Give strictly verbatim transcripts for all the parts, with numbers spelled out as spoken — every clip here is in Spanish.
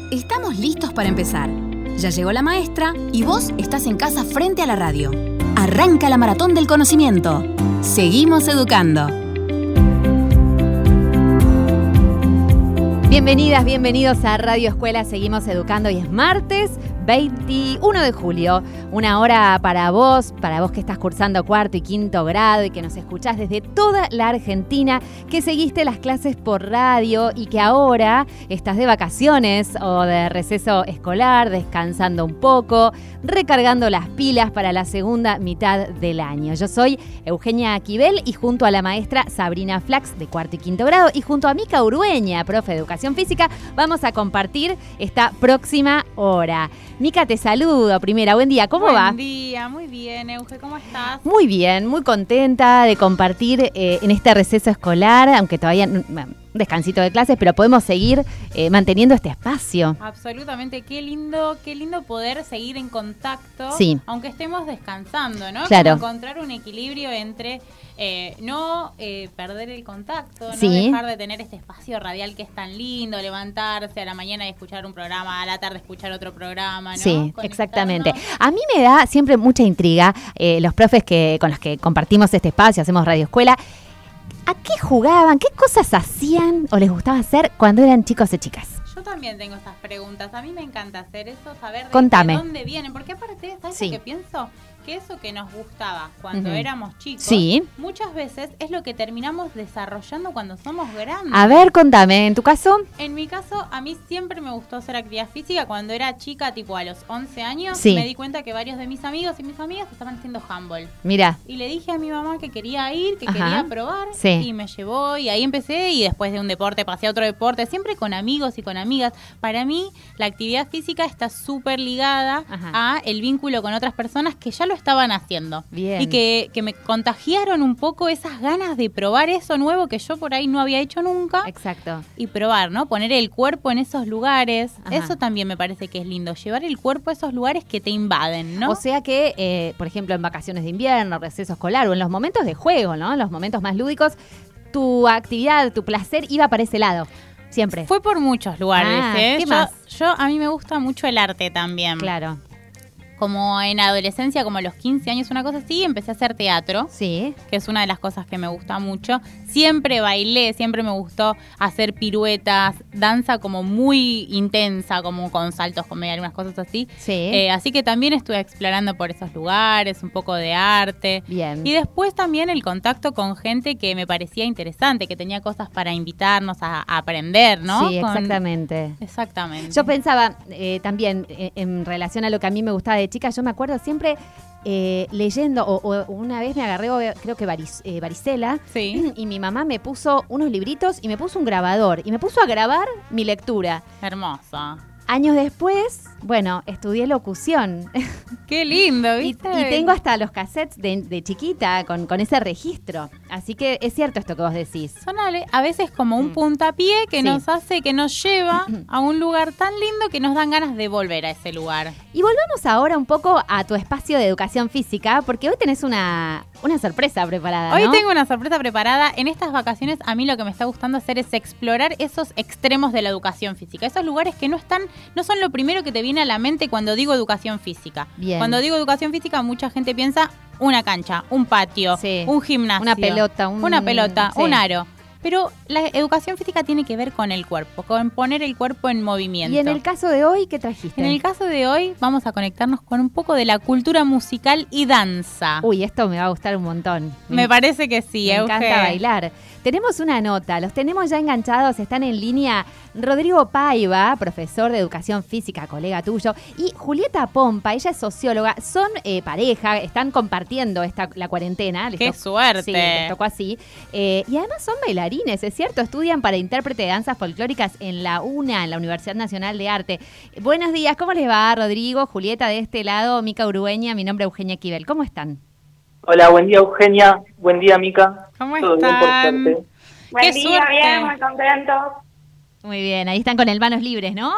Estamos listos para empezar. Ya llegó la maestra y vos estás en casa frente a la radio. Arranca la maratón del conocimiento. Seguimos educando. Bienvenidas, bienvenidos a Radio Escuela Seguimos Educando. Y es martes veintiuno de julio, una hora para vos, para vos que estás cursando cuarto y quinto grado y que nos escuchás desde toda la Argentina, que seguiste las clases por radio y que ahora estás de vacaciones o de receso escolar, descansando un poco, recargando las pilas para la segunda mitad del año. Yo soy Eugenia Quibel y junto a la maestra Sabrina Flax de cuarto y quinto grado y junto a Mica Urueña, profe de Educación Física, vamos a compartir esta próxima hora. Mica, te saludo primera. Buen día, ¿cómo Buen va? Buen día, muy bien. Euge, ¿cómo estás? Muy bien, muy contenta de compartir eh, en este receso escolar, aunque todavía un descansito de clases, pero podemos seguir eh, manteniendo este espacio. Absolutamente, qué lindo, qué lindo poder seguir en contacto, sí, aunque estemos descansando, ¿no? Claro. Como encontrar un equilibrio entre eh, no eh, perder el contacto, sí, no dejar de tener este espacio radial que es tan lindo, levantarse a la mañana y escuchar un programa, a la tarde escuchar otro programa, ¿no? Sí, exactamente. A mí me da siempre mucha intriga eh, los profes que con los que compartimos este espacio, hacemos Radio Escuela. ¿A qué jugaban? ¿Qué cosas hacían o les gustaba hacer cuando eran chicos y chicas? Yo también tengo estas preguntas. A mí me encanta hacer eso, saber de, Contame. de dónde vienen. Porque aparte, ¿sabes sí. lo que pienso? Que eso que nos gustaba cuando uh-huh. éramos chicos, sí. muchas veces es lo que terminamos desarrollando cuando somos grandes. A ver, contame, ¿en tu caso? En mi caso, a mí siempre me gustó hacer actividad física. Cuando era chica, tipo a los once años, sí. me di cuenta que varios de mis amigos y mis amigas estaban haciendo handball. Mira. Y le dije a mi mamá que quería ir, que Ajá. quería probar, sí. y me llevó y ahí empecé y después de un deporte pasé a otro deporte, siempre con amigos y con amigas. Para mí, la actividad física está súper ligada Ajá. a el vínculo con otras personas que ya lo estaban haciendo. Bien. Y que, que me contagiaron un poco esas ganas de probar eso nuevo que yo por ahí no había hecho nunca. Exacto. Y probar, ¿no? Poner el cuerpo en esos lugares. Ajá. Eso también me parece que es lindo. Llevar el cuerpo a esos lugares que te invaden, ¿no? O sea que, eh, por ejemplo, en vacaciones de invierno, receso escolar o en los momentos de juego, ¿no? En los momentos más lúdicos, tu actividad, tu placer iba para ese lado. Siempre. Fue por muchos lugares, ah, ¿eh? ¿Qué yo, más? Yo, a mí me gusta mucho el arte también. Claro. Como en adolescencia, como a los quince años, una cosa así, empecé a hacer teatro. Sí. Que es una de las cosas que me gusta mucho. Siempre bailé, siempre me gustó hacer piruetas, danza como muy intensa, como con saltos, con media, algunas cosas así. Sí. Eh, así que también estuve explorando por esos lugares, un poco de arte. Bien. Y después también el contacto con gente que me parecía interesante, que tenía cosas para invitarnos a, a aprender, ¿no? Sí, con... exactamente. Exactamente. Yo pensaba eh, también eh, en relación a lo que a mí me gustaba de chica, yo me acuerdo siempre eh, leyendo, o, o una vez me agarré, creo que varic, eh, varicela, sí. y mi mamá me puso unos libritos y me puso un grabador, y me puso a grabar mi lectura. Hermosa. Años después, bueno, estudié locución. ¡Qué lindo! ¿Viste? Y, y tengo hasta los cassettes de, de chiquita con, con ese registro. Así que es cierto esto que vos decís. Son a veces como un puntapié que sí. nos hace, que nos lleva a un lugar tan lindo que nos dan ganas de volver a ese lugar. Y volvamos ahora un poco a tu espacio de educación física, porque hoy tenés una, una sorpresa preparada, Hoy ¿no? tengo una sorpresa preparada. En estas vacaciones a mí lo que me está gustando hacer es explorar esos extremos de la educación física. Esos lugares que no están, no son lo primero que te viene a la mente cuando digo educación física. Bien. Cuando digo educación física, mucha gente piensa una cancha, un patio, sí. un gimnasio, una pelota, un... una pelota, sí. un aro. Pero la educación física tiene que ver con el cuerpo, con poner el cuerpo en movimiento. Y en el caso de hoy, ¿qué trajiste? En el caso de hoy vamos a conectarnos con un poco de la cultura musical y danza. Uy, esto me va a gustar un montón. Me, me parece que sí, Me Euge. encanta bailar. Tenemos una nota, los tenemos ya enganchados, están en línea Rodrigo Paiva, profesor de educación física, colega tuyo, y Julieta Pompa, ella es socióloga, son eh, pareja, están compartiendo esta la cuarentena. ¡Qué tocó, suerte! Sí, les tocó así. Eh, y además son bailarines, ¿es cierto? Estudian para intérprete de danzas folclóricas en la UNA, en la Universidad Nacional de Arte. Buenos días, ¿cómo les va, Rodrigo? Julieta de este lado, Mica Urueña, mi nombre es Eugenia Quibel. ¿Cómo están? Hola, buen día Eugenia, buen día Mica. ¿Cómo Todo están? Bien, por buen ¡Qué día, suerte! bien, muy contentos. Muy bien, ahí están con el manos libres, ¿no?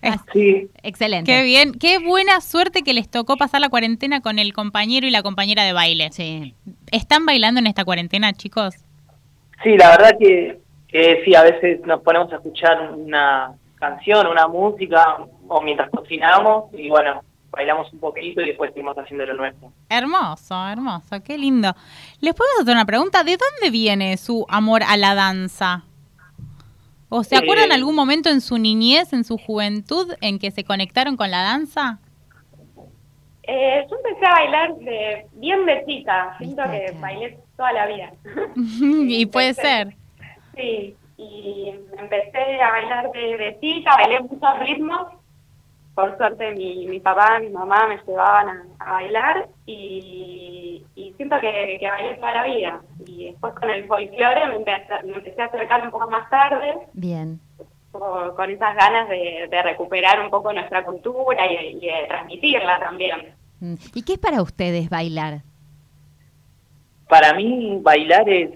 Sí. Excelente. Qué bien, qué buena suerte que les tocó pasar la cuarentena con el compañero y la compañera de baile. Sí. ¿Están bailando en esta cuarentena, chicos? Sí, la verdad que, que sí, a veces nos ponemos a escuchar una canción, una música, o mientras cocinamos, y bueno, bailamos un poquito y después seguimos haciendo lo nuestro. Hermoso, hermoso, qué lindo. ¿Les puedo hacer una pregunta? ¿De dónde viene su amor a la danza? ¿O se acuerdan Eh, algún momento en su niñez, en su juventud, en que se conectaron con la danza? Eh, yo empecé a bailar de bien de chica, siento Viste, que claro. bailé toda la vida. Y puede Empecé- ser. Sí, y empecé a bailar de, de chica, bailé muchos ritmos. Por suerte mi, mi papá, mi mamá me llevaban a, a bailar y, y siento que, que bailé toda la vida. Y después con el folclore me empecé, me empecé a acercar un poco más tarde, Bien. con, con esas ganas de, de recuperar un poco nuestra cultura y, y de transmitirla también. Mm. ¿Y qué es para ustedes bailar? Para mí, bailar es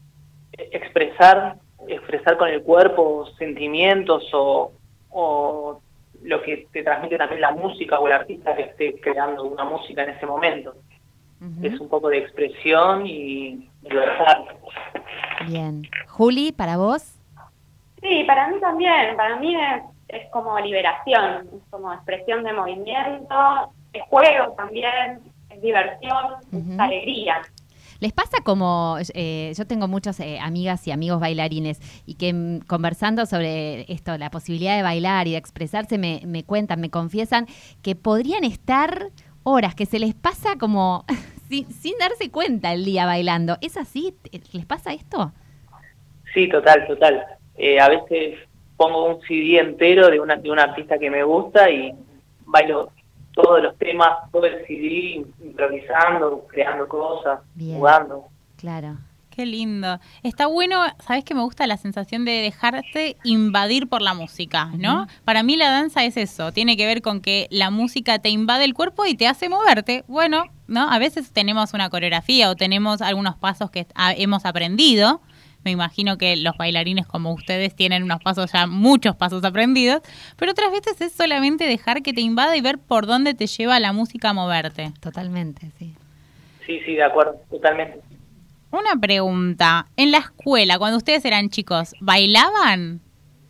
expresar, expresar con el cuerpo sentimientos o, o lo que te transmite también la música o el artista que esté creando una música en ese momento. Ujú. Es un poco de expresión y libertad. Bien. Juli, ¿para vos? Sí, para mí también, para mí es, es como liberación, es como expresión de movimiento, es juego también, es diversión, Ujú. es alegría. ¿Les pasa como, eh, yo tengo muchas eh, amigas y amigos bailarines y que mm, conversando sobre esto, la posibilidad de bailar y de expresarse, me, me cuentan, me confiesan que podrían estar horas, que se les pasa como sin, sin darse cuenta el día bailando? ¿Es así? ¿Les pasa esto? Sí, total, total. Eh, a veces pongo un C D entero de una de un artista que me gusta y bailo todos los temas, todo el C D, improvisando, creando cosas, Bien. jugando. Claro. Qué lindo. Está bueno, ¿sabes que me gusta la sensación de dejarse invadir por la música, ¿no? Ujú. Para mí la danza es eso, tiene que ver con que la música te invade el cuerpo y te hace moverte. Bueno, ¿no? A veces tenemos una coreografía o tenemos algunos pasos que ah, hemos aprendido. Me imagino que los bailarines como ustedes tienen unos pasos ya, muchos pasos aprendidos, pero otras veces es solamente dejar que te invada y ver por dónde te lleva la música a moverte. Totalmente, sí. Sí, sí, de acuerdo, totalmente. Una pregunta, en la escuela, cuando ustedes eran chicos, ¿bailaban?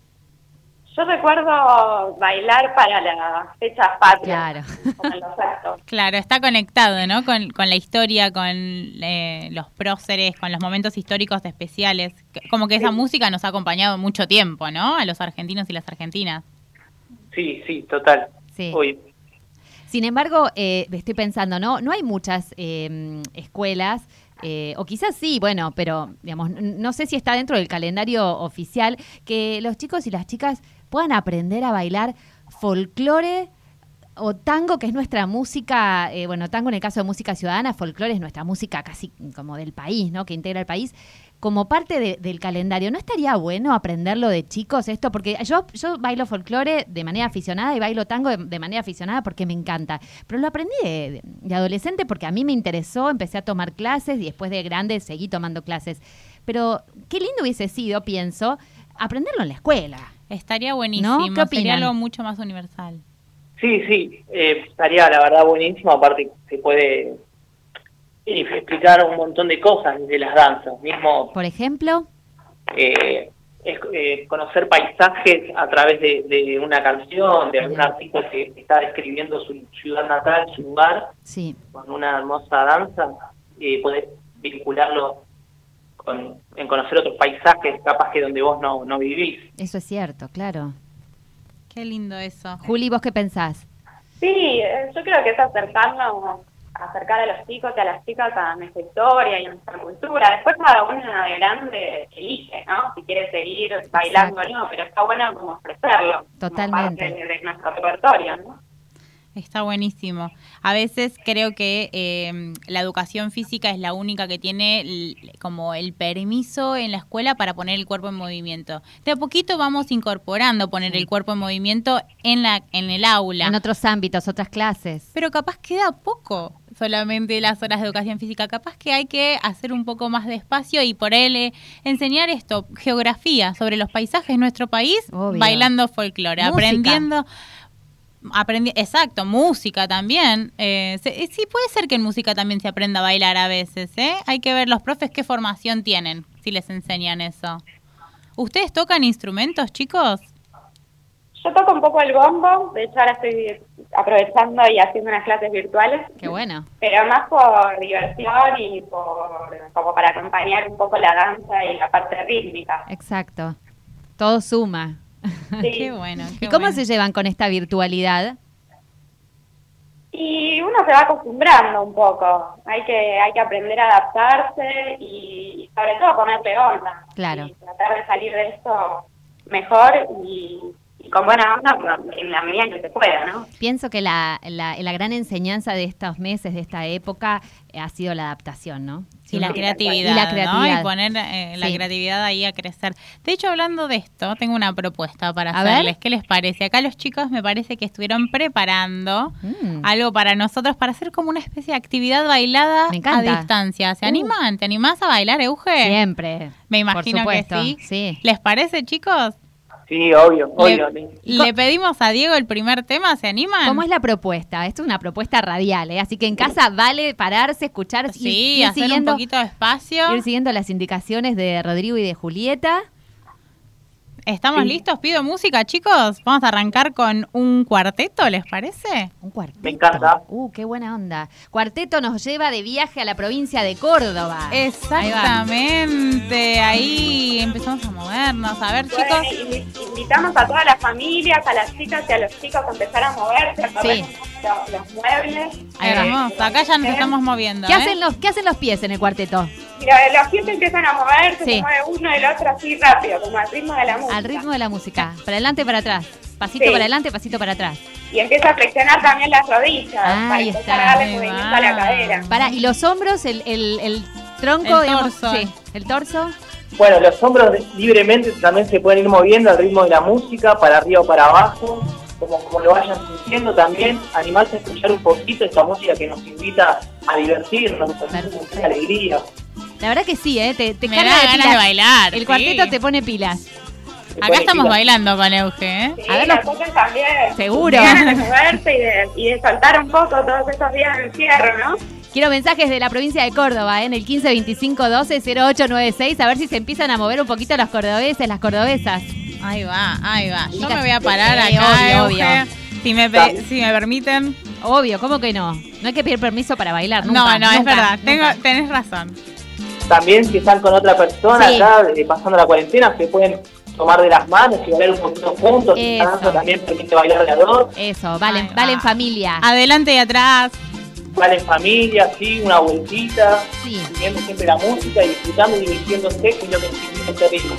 Yo recuerdo bailar para las fechas patrias, Claro. como en los actos. Claro, está conectado, ¿no? Con, con la historia, con eh, los próceres, con los momentos históricos especiales. Que- Como que esa música nos ha acompañado mucho tiempo, ¿no? A los argentinos y las argentinas. Sí, sí, total. Sí. Uy, Sin embargo, eh, estoy pensando, ¿no? No hay muchas eh, escuelas, eh, o quizás sí, bueno, pero digamos, n- no sé si está dentro del calendario oficial, que los chicos y las chicas puedan aprender a bailar folclore o tango, que es nuestra música, eh, bueno, tango en el caso de música ciudadana, folclore es nuestra música casi como del país, ¿no? Que integra el país, como parte de- del calendario. ¿No estaría bueno aprenderlo de chicos esto? Porque yo, yo bailo folclore de manera aficionada y bailo tango de, de manera aficionada porque me encanta. Pero lo aprendí de, de adolescente porque a mí me interesó, empecé a tomar clases y después de grande seguí tomando clases. Pero qué lindo hubiese sido, pienso, aprenderlo en la escuela. Estaría buenísimo, ¿No? ¿Qué opinan? sería algo mucho más universal. sí, sí, eh, estaría la verdad buenísimo, aparte se puede eh, explicar un montón de cosas de las danzas, mismo Por ejemplo, eh, es, eh, conocer paisajes a través de, de una canción, de algún artista que está describiendo su ciudad natal, su lugar, sí. con una hermosa danza, y poder vincularlo con, en conocer otros paisajes, capaz que donde vos no, no vivís. Eso es cierto, claro. Qué lindo eso. Juli, ¿vos qué pensás? Sí, eh, yo creo que es acercarnos, acercar a los chicos y a las chicas a nuestra historia y a nuestra cultura. Después cada una de grande elige, ¿no? Si quiere seguir bailando o no, pero está bueno como ofrecerlo. Totalmente. Como parte de, de nuestro repertorio, ¿no? Está buenísimo. A veces creo que eh, la educación física es la única que tiene l- como el permiso en la escuela para poner el cuerpo en movimiento. De a poquito vamos incorporando poner Sí. el cuerpo en movimiento en la en el aula. En otros ámbitos, otras clases. Pero capaz queda poco solamente las horas de educación física. Capaz que hay que hacer un poco más de espacio y por él eh, enseñar esto, geografía sobre los paisajes de nuestro país, Obvio. bailando folclore, Música. aprendiendo... Aprendi Exacto, música también. Eh, se- eh, sí, puede ser que en música también se aprenda a bailar a veces, ¿eh? Hay que ver los profes qué formación tienen, si les enseñan eso. ¿Ustedes tocan instrumentos, chicos? Yo toco un poco el bombo, de hecho ahora estoy aprovechando y haciendo unas clases virtuales. Qué bueno. Pero más por diversión y por como para acompañar un poco la danza y la parte rítmica. Exacto. Todo suma. Sí. Qué bueno. Qué ¿Y cómo bueno. se llevan con esta virtualidad? Y uno se va acostumbrando un poco. Hay que hay que aprender a adaptarse y sobre todo ponerle onda. Claro. Y tratar de salir de esto mejor y, y con buena onda en la medida en que se pueda, ¿no? Pienso que la, la, la gran enseñanza de estos meses, de esta época, eh, ha sido la adaptación, ¿no? Sí, la Sí, creatividad, y la ¿no? creatividad. Y poner eh, la Sí. creatividad ahí a crecer. De hecho, hablando de esto, tengo una propuesta para A hacerles. ver. ¿Qué les parece? Acá los chicos me parece que estuvieron preparando Mm. algo para nosotros, para hacer como una especie de actividad bailada Me a encanta. distancia. ¿Se Uh. animan? ¿Te animás a bailar, Euge? Siempre. Me Por imagino supuesto, que sí. sí. ¿Les parece, chicos? Sí, obvio, obvio. Le, le pedimos a Diego el primer tema, ¿se animan? ¿Cómo es la propuesta? Esto es una propuesta radial, ¿eh? Así que en casa vale pararse, escuchar, Sí, ir, ir hacer siguiendo, un poquito de espacio. ir siguiendo las indicaciones de Rodrigo y de Julieta. ¿Estamos Sí. listos? Pido música, chicos. Vamos a arrancar con un cuarteto, ¿les parece? Un cuarteto. Me encanta. Uh, qué buena onda. Cuarteto nos lleva de viaje a la provincia de Córdoba. Exactamente, ahí empezamos a movernos. A ver, Bueno, chicos. invi- invitamos a todas las familias, a las chicas y a los chicos a empezar a moverse, a mover los, los muebles. Ahí va. Hermoso, acá ya nos ¿Eh? estamos moviendo. ¿Qué ¿eh? hacen los, qué hacen los pies en el cuarteto? Y lo- los pies empiezan a moverse, Sí. se mueve uno y el otro así rápido, como al ritmo de la música. Al ritmo de la música. Para adelante, para atrás. Pasito Sí. para adelante, pasito para atrás. Y empieza a flexionar también las rodillas Ahí para está. empezar a darle Ahí movimiento va. a la cadera. Para, y los hombros, el, el, el tronco, El digamos, torso. sí, el torso. Bueno, los hombros de- libremente también se pueden ir moviendo al ritmo de la música, para arriba o para abajo, como, como lo vayan sintiendo también, animarse a escuchar un poquito esta música que nos invita a divertirnos, a tener mucha alegría. La verdad que sí, ¿eh? Te, te Me carga da de ganas pilas. de bailar. El sí. cuarteto te pone pilas. Se Acá pone estamos pila. bailando con Euge, ¿eh? Sí, A ver, las los- cosas también. Seguro. Ganas de moverse y de, y de soltar un poco todos esos días de encierro, ¿no? Quiero mensajes de la provincia de Córdoba, ¿eh? En el quince veinticinco doce cero ocho nueve seis, a ver si se empiezan a mover un poquito los cordobeses, las cordobesas. Ahí va, ahí va. Yo Chicas, me voy a parar sí, acá, obvio, Euge. obvio. Si me, pe- si me permiten. Obvio, ¿cómo que no? No hay que pedir permiso para bailar, nunca. no, no, es nunca, verdad. Tengo, nunca. tenés razón. También si están con otra persona Sí. acá, eh, pasando la cuarentena, se pueden tomar de las manos y bailar un poquito juntos. Eso. Esta danza también permite bailar de a dos, Eso, valen, Ahí va. valen familia. Adelante y atrás. vale en familia, sí, una vueltita, Sí. siguiendo siempre la música y disfrutando y divirtiéndose, que es lo que significa este ritmo.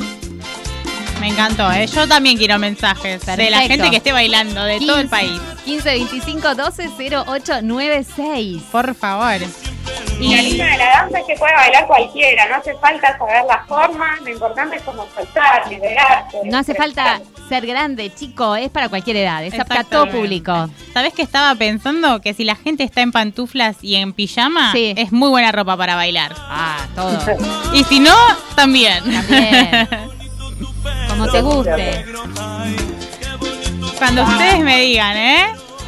Me encantó, ¿eh? Yo también quiero mensajes de la Perfecto. gente que esté bailando, de todo el país. quince veinticinco doce cero ocho nueve seis. Por favor. Y el ritmo de la danza es que puede bailar cualquiera, no hace falta saber la forma, lo importante es como soltar, liberarse. No hace falta ser grande, chico, es para cualquier edad, es apta a todo Exactamente. público. ¿Sabés que estaba pensando? Que si la gente está en pantuflas y en pijama, Sí. es muy buena ropa para bailar. Ah, todo. Y si no, también. También. Como te guste. Cuando ustedes me digan, ¿eh?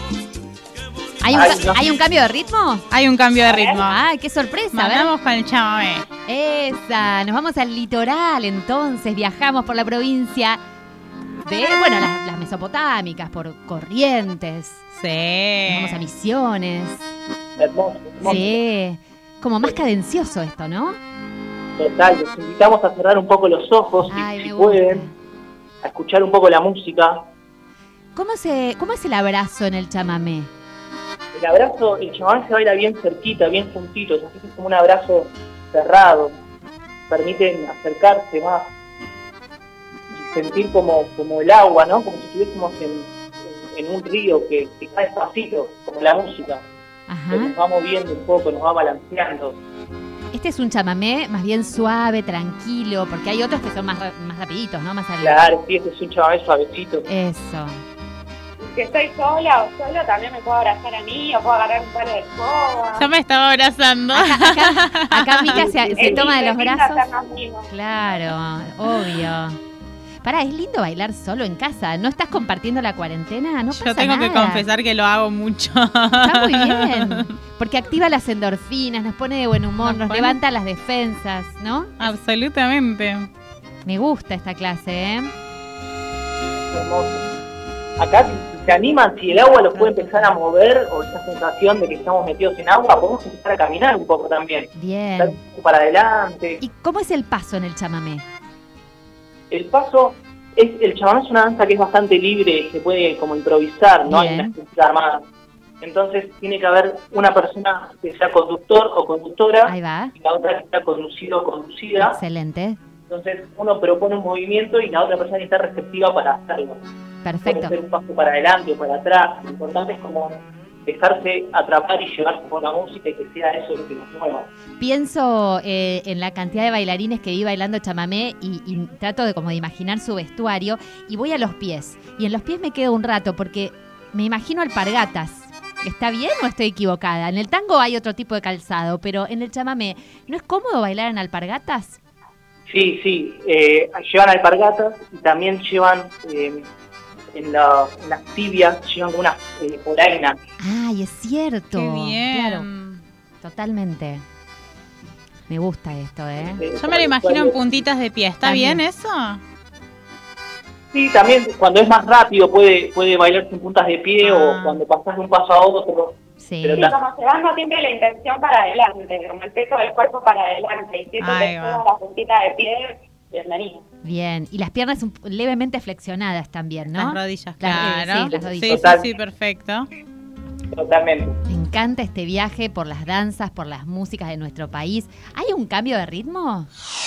¿Hay un, Ay, ca- no. ¿hay un cambio de ritmo? Hay un cambio de ritmo. Ay, qué sorpresa, a ver. Mandamos con el chamamé. Esa, nos vamos al litoral entonces, viajamos por la provincia de, bueno, las, las mesopotámicas, por Corrientes, nos vamos a Sí. Misiones, Hermoso, hermoso. sí, como más cadencioso esto, ¿no? Total, los invitamos a cerrar un poco los ojos, si- Ay, si, me gusta. pueden, a escuchar un poco la música. ¿Cómo, se, ¿Cómo es el abrazo en el chamamé? El abrazo, el chamamé se baila bien cerquita, bien juntitos, así que es como un abrazo cerrado, permiten acercarse más y sentir como, como el agua, ¿no? Como si estuviésemos en, en, en un río que, que cae despacito, como la música, que nos Ajá. va moviendo un poco, nos va balanceando. Este es un chamamé más bien suave, tranquilo, porque hay otros que son más, ra- más rapiditos, ¿no? Más al... Claro, sí, este es un chamamé suavecito. Eso. Si estoy sola o solo, también me puedo abrazar a mí o puedo agarrar un par de escobas. Ya me estaba abrazando. Acá, acá, acá Mica se, se Es toma de los lindo brazos. hacernos mimos. Claro, obvio. Pará, es lindo bailar solo en casa. ¿No estás compartiendo la cuarentena? No pasa Yo tengo que nada. confesar que lo hago mucho. Está muy bien. Porque activa las endorfinas, nos pone de buen humor, Nos nos, pone- levanta las defensas, ¿no? Absolutamente. Me gusta esta clase, ¿eh? Hermoso. acá si se animan, si el agua los puede empezar a mover, o esa sensación de que estamos metidos en agua, podemos empezar a caminar un poco también. Bien. Dar un poco para adelante. ¿Y cómo es el paso en el chamamé? El paso, es el chamamé es una danza que es bastante libre, se puede como improvisar, no Bien. hay una estructura armada. Entonces tiene que haber una persona que sea conductor o conductora, Ahí va. y la otra que sea conducido o conducida. Excelente. Entonces uno propone un movimiento y la otra persona está receptiva para hacerlo. Perfecto. Puede ser un paso para adelante o para atrás. Lo importante es como dejarse atrapar y llevarse por la música y que sea eso lo que nos mueva. Pienso eh, en la cantidad de bailarines que vi bailando chamamé y, y trato de como de imaginar su vestuario y voy a los pies. Y en los pies me quedo un rato porque me imagino alpargatas. ¿Está bien o estoy equivocada? En el tango hay otro tipo de calzado, pero en el chamamé, ¿no es cómodo bailar en alpargatas? Sí, sí. Eh, llevan alpargatas y también llevan eh, en, la, en las tibias, llevan unas eh, polainas. Ay, es cierto. Qué bien. Claro, totalmente. Me gusta esto, ¿eh? Eh, Yo me lo imagino en puntitas de pie. ¿Está También. bien eso? Sí, también cuando es más rápido puede puede bailarse en puntas de pie Ah. o cuando pasas de un paso a otro. Sí. Pero Y la- como llevando siempre la intención para adelante, como el peso del cuerpo para adelante, y si eso Ahí te va. toda la puntita de pie, bienvenido. Bien. Y las piernas un- levemente flexionadas también, ¿no? Las rodillas, Las- eh, claro. sí, las Sí, rodillas. sí, Total. sí, perfecto. Totalmente. Me encanta este viaje por las danzas, por las músicas de nuestro país. ¿Hay un cambio de ritmo?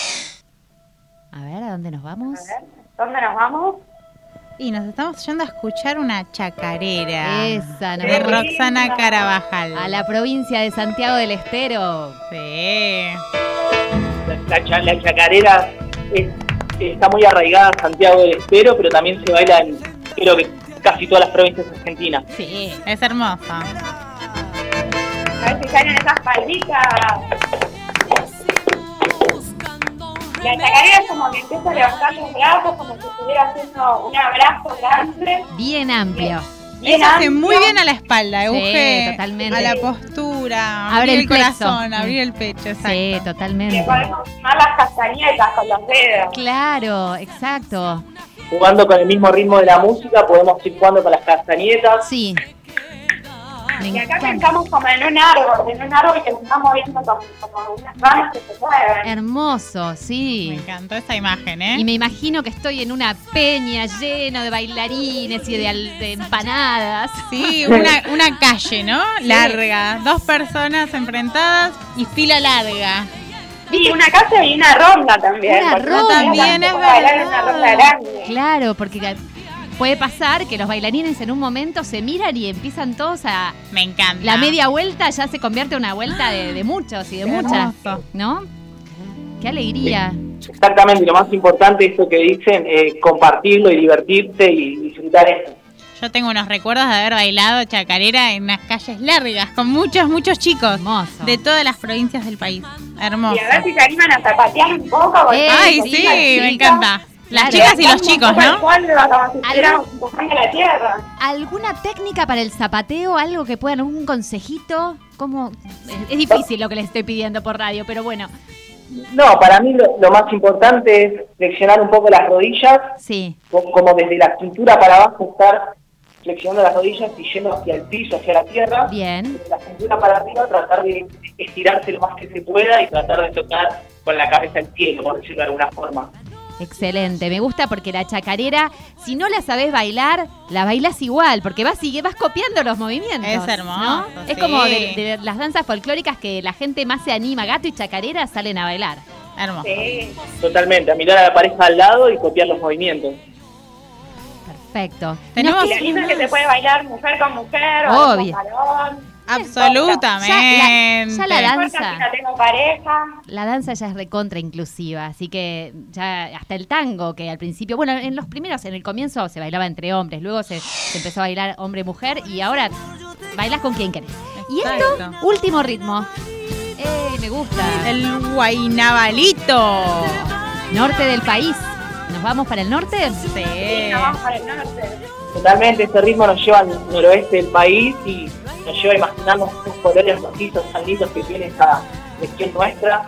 A ver, ¿a dónde nos vamos? A ver, ¿dónde nos vamos? Y nos estamos yendo a escuchar una chacarera. Esa, nos de vamos Roxana Carabajal. a la provincia de Santiago del Estero. Sí. La, la cha- la chacarera es- está muy arraigada a Santiago del Estero, pero también se baila en creo que casi todas las provincias argentinas. Sí. Es hermosa. A ver si salen esas palditas. La chacarera es como que empieza a levantar los brazos, como si estuviera haciendo un abrazo grande. Bien amplio. Bien Eso hace amplio. muy bien a la espalda, Euge. totalmente. A la postura. Abre abrir el el, plexo. corazón, abrir el pecho, exacto. Sí, Que totalmente. podemos tomar las castañetas con los dedos. Claro, exacto. Jugando con el mismo ritmo de la música, podemos ir jugando con las castañetas. Sí. Me Y acá encanta. pensamos como en un árbol, en un árbol que se está moviendo como, como unas ramas que se mueven. Hermoso, Me sí. encantó esa imagen, ¿eh? Y me imagino que estoy en una peña llena de bailarines y de, al- de empanadas. Sí, una, una calle, ¿no? Larga. Dos personas enfrentadas y fila larga. Y una casa y una ronda también. Una porque ronda. no También se es puede bailar en verdad. una ronda grande. Claro, porque puede pasar que los bailarines en un momento se miran y empiezan todos a... Me encanta. La media vuelta ya se convierte en una vuelta de, de muchos y de Qué muchas, hermoso. ¿no? Qué alegría. Exactamente, lo más importante es esto que dicen, eh, compartirlo y divertirse y disfrutar esto. Yo tengo unos recuerdos de haber bailado chacarera en unas calles largas con muchos, muchos chicos Hermoso. de todas las provincias del país. Hermoso. Y a ver si se animan a zapatear un poco. porque Eh, Ay, son sí, las me chicas. encanta. Las Claro. chicas y los Levantamos chicos, un poco el ¿no? sueldo, como si estuviéramos Algo- empujando la tierra. ¿Alguna técnica para el zapateo? ¿Algo que puedan, un consejito? ¿Cómo? Es, es difícil lo que les estoy pidiendo por radio, pero bueno, No, para mí lo, lo más importante es flexionar un poco las rodillas, sí. co- como desde la cintura para abajo estar flexionando las rodillas y yendo hacia el piso, hacia la tierra. Bien. Desde la cintura para arriba tratar de estirarse lo más que se pueda y tratar de tocar con la cabeza el cielo, por decirlo de alguna forma. Excelente, me gusta porque la chacarera, si no la sabés bailar, la bailás igual, porque vas, sigue, vas copiando los movimientos. Es hermoso, ¿no? Es sí. como de, de las danzas folclóricas que la gente más se anima, gato y chacarera salen a bailar. Hermoso. Sí. Totalmente, a mirar a la pareja al lado y copiar los movimientos. Perfecto. Tenemos- Y la lindo es que se puede bailar mujer con mujer o Obvio. con varón. Absolutamente. Ya la- ya la No importa si no tengo pareja. La danza ya es recontra inclusiva, así que ya hasta el tango, que al principio, bueno, en los primeros, en el comienzo se bailaba entre hombres, luego se, se empezó a bailar hombre-mujer y ahora bailás con quien querés. Y esto, Exacto. último ritmo. ¡Eh, me gusta! El guainabalito. Norte del país. ¿Nos vamos para el norte? Sí, Sí. nos vamos para el norte. Totalmente, este ritmo nos lleva al noroeste del país y nos lleva a imaginarnos esos colores rojizos tan lindos que tiene esta región nuestra.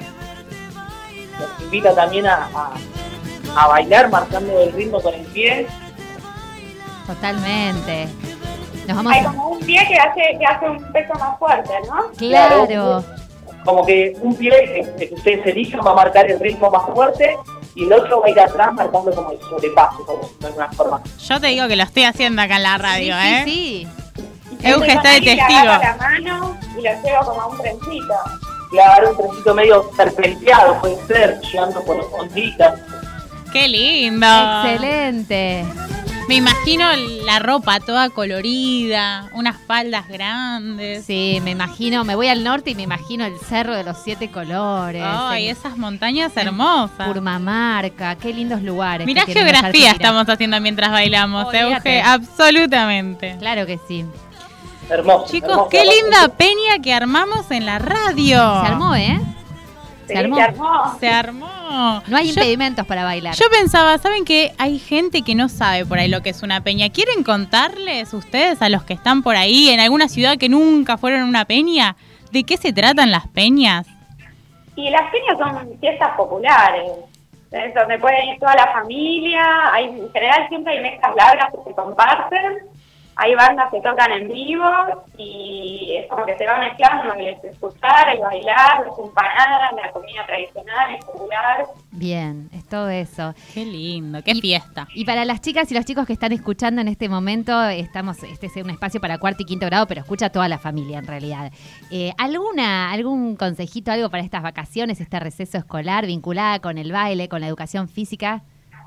Nos invita también a, a, a bailar marcando el ritmo con el pie. Totalmente. Nos vamos Hay a... como un pie que hace, que hace un peso más fuerte, ¿no? Claro. Claro. Como que un pie que, que ustedes elijan va a marcar el ritmo más fuerte y el otro va a ir atrás marcando como el sobrepaso, como de alguna forma. Yo te digo que lo estoy haciendo acá en la radio, sí, ¿eh? Sí, sí. Euge está de testigo. Le agarro la mano y lo llevo como a un trencito. Claro, un trencito medio serpenteado puede ser, llevando por onditas. ¡Qué lindo! Excelente. Me imagino la ropa toda colorida, unas faldas grandes. Sí, me imagino, me voy al norte y me imagino el cerro de los siete colores. Ay, en- esas montañas hermosas. Purmamarca, qué lindos lugares. Mirá que tiene geografía Argentina. estamos haciendo mientras bailamos, Olvídate. Euge, absolutamente. Claro que sí. Hermoso. Chicos, hermoso. qué linda peña que armamos en la radio. Se armó, ¿eh? Sí, Se armó. se armó. Se armó. No hay Yo- impedimentos para bailar. Yo pensaba, ¿saben qué? Hay gente que no sabe por ahí lo que es una peña. ¿Quieren contarles ustedes a los que están por ahí en alguna ciudad que nunca fueron a una peña? ¿De qué se tratan las peñas? Y las peñas son fiestas populares, es donde puede ir toda la familia, hay, en general siempre hay mesas largas que se comparten, hay bandas que tocan en vivo y es como que se va mezclando el escuchar, el bailar, las empanadas, la comida tradicional, el popular. Bien, es todo eso. Qué lindo, qué Y- fiesta. Y para las chicas y los chicos que están escuchando en este momento, estamos, este es un espacio para cuarto y quinto grado, pero escucha toda la familia en realidad. Eh, ¿alguna, algún consejito, algo para estas vacaciones, este receso escolar vinculada con el baile, con la educación física?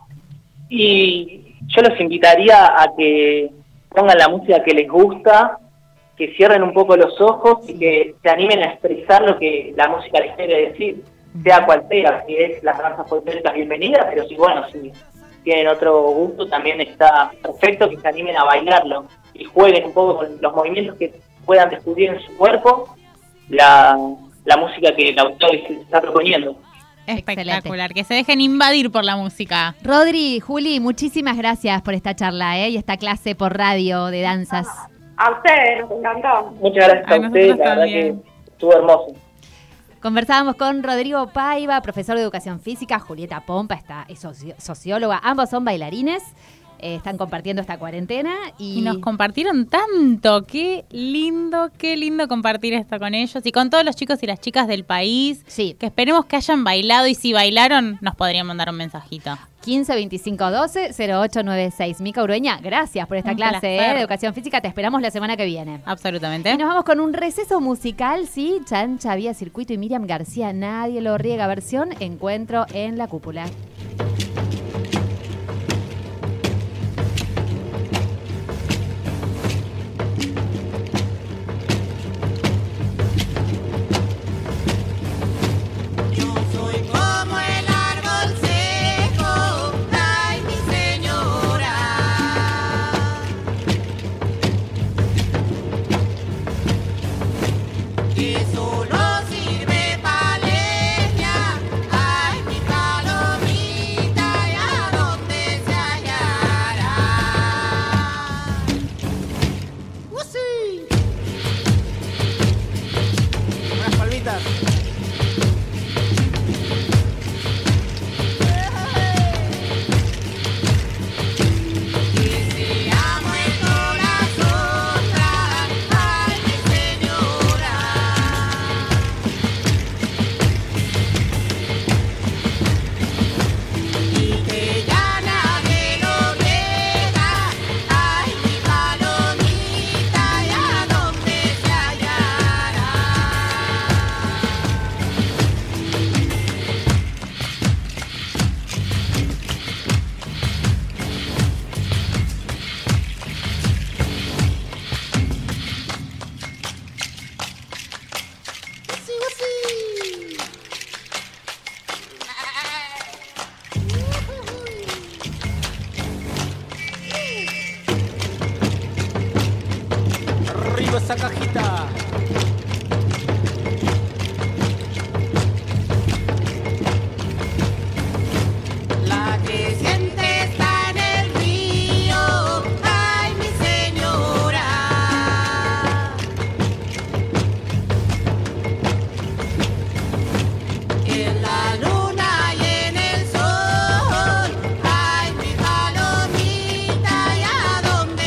Y yo los invitaría a que pongan la música que les gusta, que cierren un poco los ojos y que se animen a expresar lo que la música les quiere decir, sea cual sea. Si es las danzas folclóricas, bienvenidas, pero si bueno, si tienen otro gusto, también está perfecto que se animen a bailarlo y jueguen un poco con los movimientos que puedan descubrir en su cuerpo la, la música que el autor está proponiendo. Espectacular, que se dejen invadir por la música. Rodri, Juli, muchísimas gracias por esta charla ¿eh? y esta clase por radio de danzas. A ustedes, nos encantó. Muchas gracias A a ustedes, nosotros la verdad también. que estuvo hermoso. Conversábamos con Rodrigo Paiva, profesor de educación física, Julieta Pompa, está, es soci- socióloga, ambos son bailarines, eh, están compartiendo esta cuarentena y, Y nos compartieron tanto, qué lindo, qué lindo compartir esto con ellos y con todos los chicos y las chicas del país, Sí. que esperemos que hayan bailado y si bailaron nos podrían mandar un mensajito. quince veinticinco doce cero ocho nueve seis. Mica Urueña, gracias por esta Un clase placer. eh, de educación física, te esperamos la semana que viene. Absolutamente. Y nos vamos con un receso musical, sí, Chancha Vía Circuito y Miriam García, Nadie lo riega, versión Encuentro en la Cúpula. Como el árbol seco, ay mi señora, que solo sirve pa' leña, ay mi palomita, y a dónde se hallará. ¡Uh, sí! Unas palmitas. Que se ha muerto la sombra, ay mi señora, y que ya nadie lo riega, ay mi palomita, y a dónde se hallará. Sí, sí. Arriba esa cajita. La creciente está en el río, ay mi señora, en la luna y en el sol, ay mi palomita, y a dónde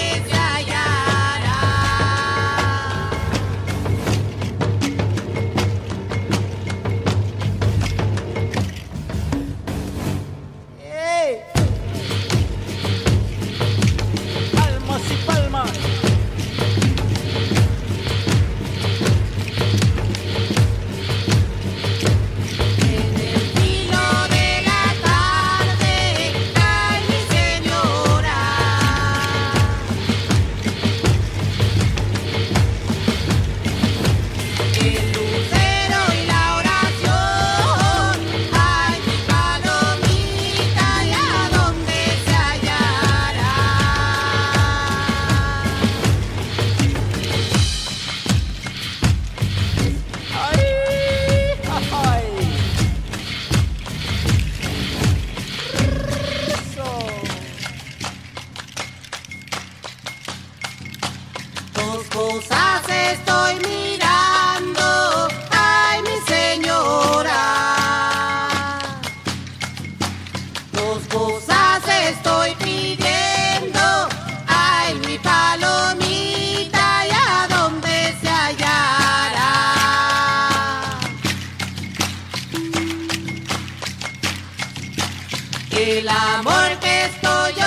cosas estoy mirando, ay mi señora. Dos cosas estoy pidiendo, ay mi palomita, y a dónde se hallará. El amor que estoy